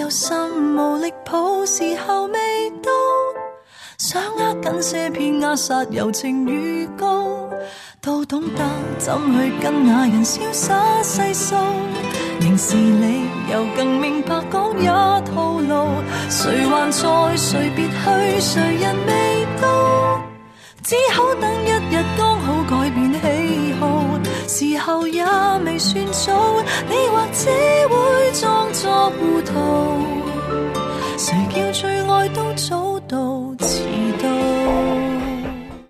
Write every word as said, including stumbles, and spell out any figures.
有心無力抱，時候未到，想握緊些片壓殺柔情預告，都懂得怎去跟那人瀟灑細數，凝視你又更明白講也徒勞，誰還在誰別去誰人未到，只好等一日剛好改變喜好，時候也未算早，你或者會裝作糊塗，誰叫最愛都早